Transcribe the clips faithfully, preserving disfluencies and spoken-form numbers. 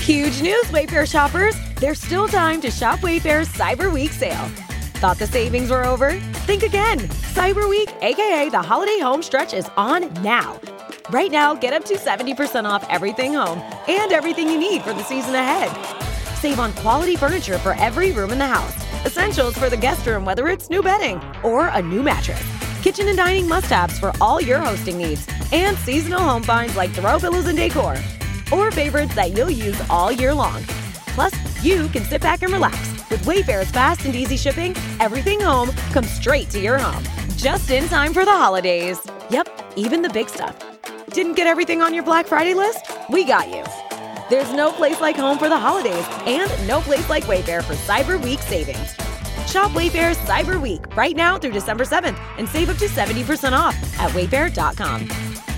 Huge news, Wayfair shoppers! There's still time to shop Wayfair's Cyber Week sale. Thought the savings were over? Think again. Cyber Week, aka the holiday home stretch, is on now. Right now, get up to seventy percent off everything home and everything you need for the season ahead. Save on quality furniture for every room in the house. Essentials for the guest room, whether it's new bedding or a new mattress. Kitchen and dining must-haves for all your hosting needs. And seasonal home finds like throw pillows and decor. Or favorites that you'll use all year long. Plus, you can sit back and relax. With Wayfair's fast and easy shipping, everything home comes straight to your home. Just in time for the holidays. Yep, even the big stuff. Didn't get everything on your Black Friday list? We got you. There's no place like home for the holidays, and no place like Wayfair for Cyber Week savings. Shop Wayfair's Cyber Week right now through December seventh and save up to seventy percent off at wayfair dot com.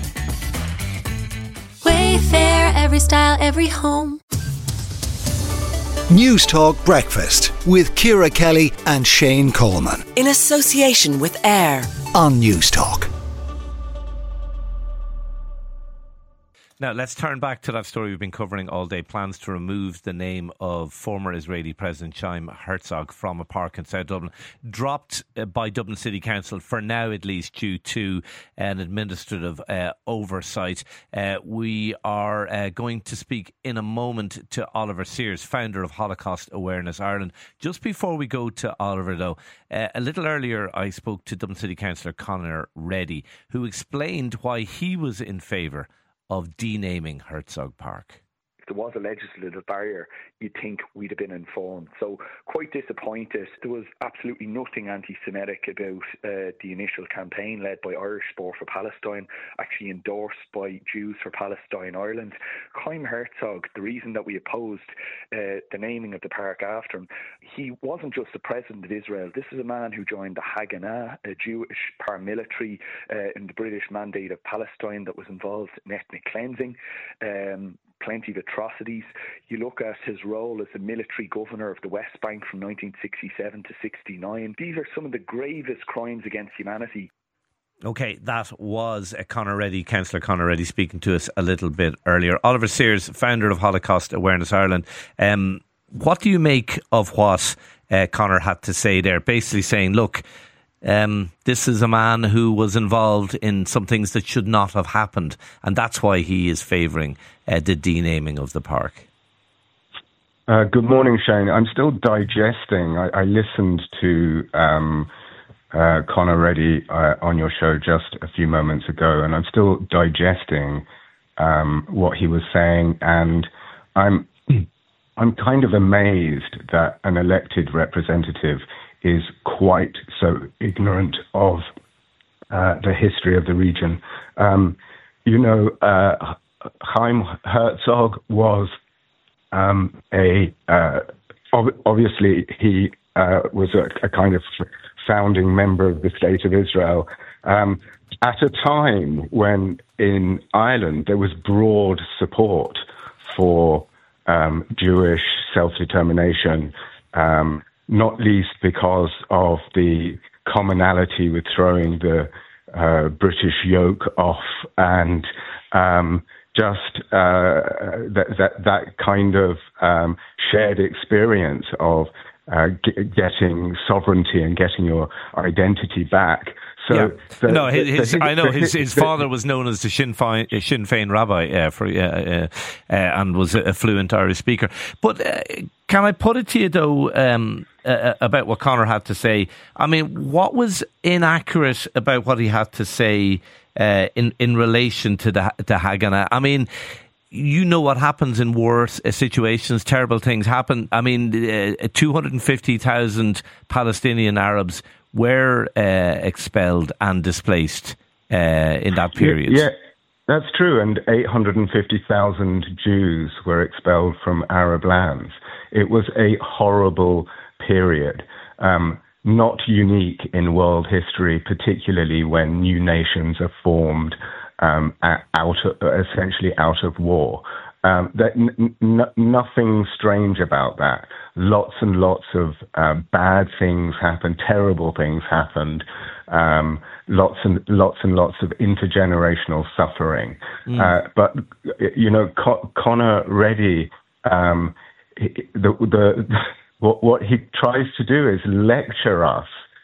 Wayfair, every style, every home. News Talk Breakfast with Ciara Kelly and Shane Coleman. In association with AIR on News Talk. Now, let's turn back to that story we've been covering all day. Plans to remove the name of former Israeli President Chaim Herzog from a park in South Dublin. Dropped uh, by Dublin City Council, for now at least, due to an administrative uh, oversight. Uh, we are uh, going to speak in a moment to Oliver Sears, founder of Holocaust Awareness Ireland. Just before we go to Oliver, though, uh, a little earlier I spoke to Dublin City Councillor Conor Reddy, who explained why he was in favour of denaming Herzog Park. If there was a legislative barrier, you'd think we'd have been informed. So quite disappointed. There was absolutely nothing anti-Semitic about uh, the initial campaign led by Irish Sport for Palestine, actually endorsed by Jews for Palestine Ireland. Chaim Herzog, the reason that we opposed uh, the naming of the park after him, he wasn't just the president of Israel. This is a man who joined the Haganah, a Jewish paramilitary uh, in the British Mandate of Palestine that was involved in ethnic cleansing. Um, plenty of atrocities. You look at his role as the military governor of the West Bank from nineteen sixty-seven to sixty-nine. These are some of the gravest crimes against humanity. OK, that was uh, Conor Reddy, Councillor Conor Reddy, speaking to us a little bit earlier. Oliver Sears, founder of Holocaust Awareness Ireland. Um, what do you make of what uh, Conor had to say there? Basically saying, look, Um, this is a man who was involved in some things that should not have happened, and that's why he is favouring uh, the denaming of the park. Uh, good morning, Shane. I'm still digesting. I, I listened to um, uh, Conor Reddy uh, on your show just a few moments ago, and I'm still digesting um, what he was saying, and I'm I'm kind of amazed that an elected representative is quite so ignorant of uh, the history of the region. Um, you know, uh, Chaim Herzog was um, a, uh, ob- obviously he uh, was a, a kind of founding member of the State of Israel um, at a time when in Ireland there was broad support for um, Jewish self-determination, um, not least because of the commonality with throwing the uh, British yoke off and um, just uh, that, that that kind of um, shared experience of uh, g- getting sovereignty and getting your identity back. So yeah. the, no, his, the, his, the, I know the, his his the, father was known as the Sinn Féin, Sinn Féin rabbi uh, for uh, uh, uh, and was a fluent Irish speaker. But uh, can I put it to you though um, uh, about what Conor had to say? I mean, what was inaccurate about what he had to say uh, in in relation to the the Haganah? I mean, you know what happens in war situations. Terrible things happen. I mean, uh, two hundred fifty thousand Palestinian Arabs were uh, expelled and displaced uh, in that period. Yeah, that's true. And eight hundred fifty thousand Jews were expelled from Arab lands. It was a horrible period, um, not unique in world history, particularly when new nations are formed um, out of, essentially out of war. Um, that n- n- nothing strange about that. Lots and lots of uh, bad things happened, terrible things happened, um, lots and lots and lots of intergenerational suffering. Mm. Uh, but you know, Co- Conor Reddy um, the, the what, what he tries to do is lecture us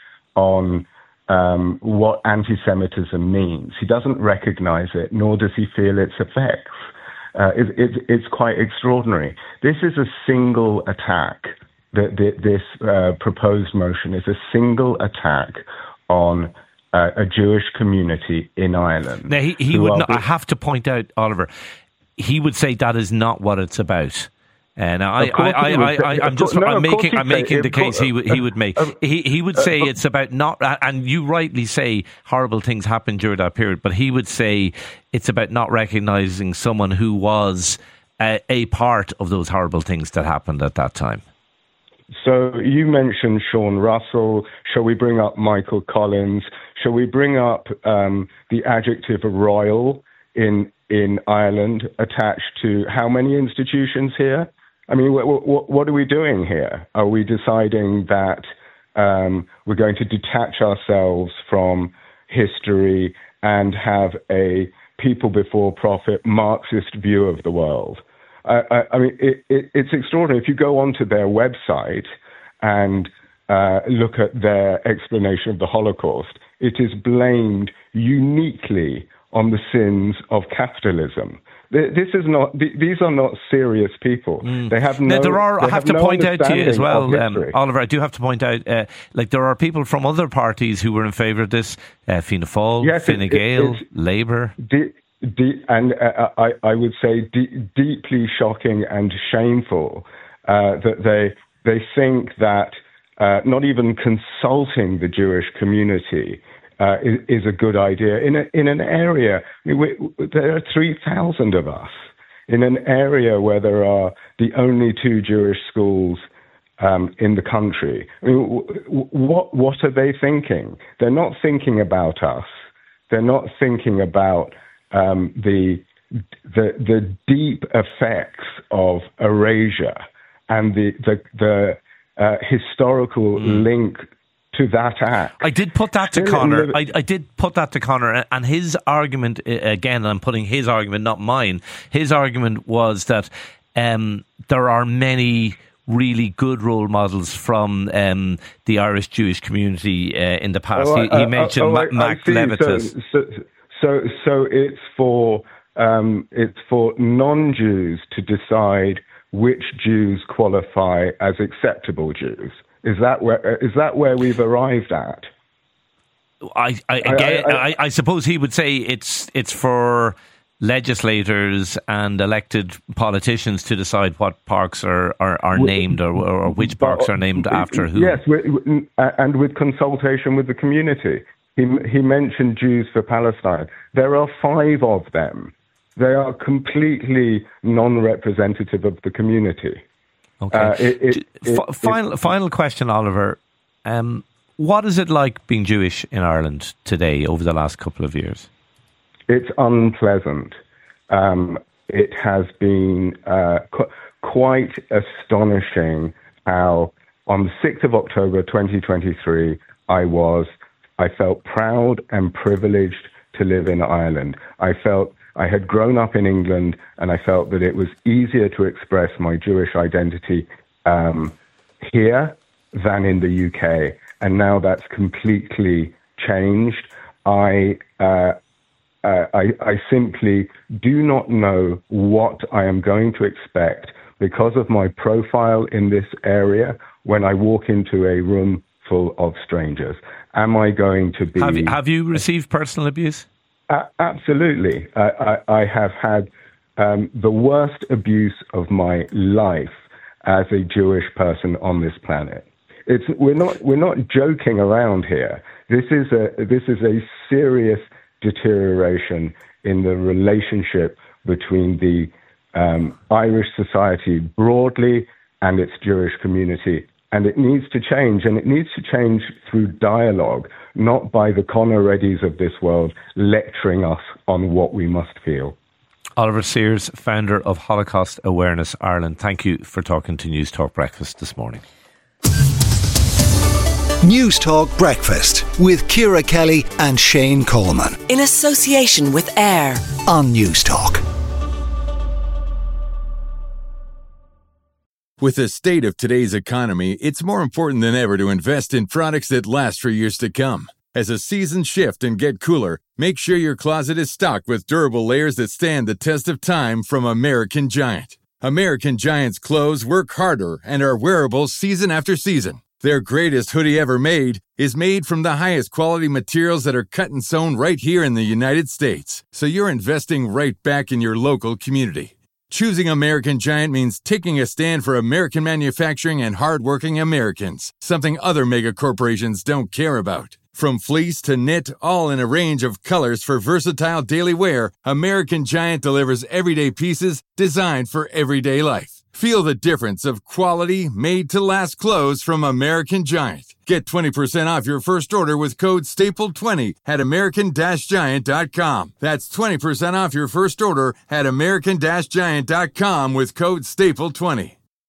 on um, what anti-Semitism means. He doesn't recognize it, nor does he feel its effects. Uh, it, it, it's quite extraordinary. This is a single attack. The, the, this uh, proposed motion is a single attack on uh, a Jewish community in Ireland. Now, he, he would not, I have to point out, Oliver, he would say that is not what it's about. And uh, I, I, I, I, I, I'm just, no, I'm making, I'm making the case he would, he would make. He, he would say it's about not, and you rightly say horrible things happened during that period, but he would say it's about not recognising someone who was a, a part of those horrible things that happened at that time. So you mentioned Sean Russell. Shall we bring up Michael Collins? Shall we bring up um, the adjective royal in in Ireland attached to how many institutions here? I mean, what, what, what are we doing here? Are we deciding that um, we're going to detach ourselves from history and have a people before profit Marxist view of the world? I, I, I mean, it, it, it's extraordinary. If you go onto their website and uh, look at their explanation of the Holocaust, it is blamed uniquely on the sins of capitalism. This is not; these are not serious people. Mm. They have no. Now, there are. I have, have to no point out to you as well, um, history. Oliver. I do have to point out, uh, like there are people from other parties who were in favour of this: uh, Fianna Fáil, yes, Fine it, Gael, it, Labour. De- de- and uh, I, I would say de- deeply shocking and shameful uh, that they they think that uh, not even consulting the Jewish community Uh, is, is a good idea in a, in an area. I mean, we, there are three thousand of us in an area where there are the only two Jewish schools um, in the country. I mean, w- what what are they thinking? They're not thinking about us. They're not thinking about um, the the the deep effects of erasure and the the the uh, historical mm. link to that act. I did put that to Conor. I, I did put that to Conor, and his argument, again, I'm putting his argument, not mine. His argument was that um, there are many really good role models from um, the Irish Jewish community uh, in the past. Oh, he, he mentioned uh, oh, Mac Levitas. So, so, so, so it's for um, it's for non-Jews to decide which Jews qualify as acceptable Jews. Is that where is that where we've arrived at? I, I again, I, I, I, I suppose he would say it's it's for legislators and elected politicians to decide what parks are, are, are named or, or which parks are named after who. Yes, and with consultation with the community. He he mentioned Jews for Palestine. There are five of them. They are completely non-representative of the community. Okay. Uh, it, it, it, final it, final question, Oliver. Um, what is it like being Jewish in Ireland today over the last couple of years? It's unpleasant. Um, it has been uh, qu- quite astonishing how on the sixth of October twenty twenty-three I was I felt proud and privileged to live in Ireland. I felt I had grown up in England, and I felt that it was easier to express my Jewish identity um, here than in the U K. And now that's completely changed. I, uh, uh, I, I simply do not know what I am going to expect because of my profile in this area when I walk into a room full of strangers. Am I going to be... Have you, have you received personal abuse? Uh, absolutely. Uh, I, I have had um, the worst abuse of my life as a Jewish person on this planet. It's we're not we're not joking around here. This is a this is a serious deterioration in the relationship between the um, Irish society broadly and its Jewish community. And it needs to change, and it needs to change through dialogue, not by the Conor Reddys of this world lecturing us on what we must feel. Oliver Sears, founder of Holocaust Awareness Ireland, thank you for talking to News Talk Breakfast this morning. News Talk Breakfast with Ciara Kelly and Shane Coleman. In association with AIR on News Talk. With the state of today's economy, it's more important than ever to invest in products that last for years to come. As the seasons shift and get cooler, make sure your closet is stocked with durable layers that stand the test of time from American Giant. American Giant's clothes work harder and are wearable season after season. Their greatest hoodie ever made is made from the highest quality materials that are cut and sewn right here in the United States. So you're investing right back in your local community. Choosing American Giant means taking a stand for American manufacturing and hardworking Americans, something other mega corporations don't care about. From fleece to knit, all in a range of colors for versatile daily wear, American Giant delivers everyday pieces designed for everyday life. Feel the difference of quality, made-to-last clothes from American Giant. Get twenty percent off your first order with code staple twenty at american giant dot com. That's twenty percent off your first order at american giant dot com with code staple twenty.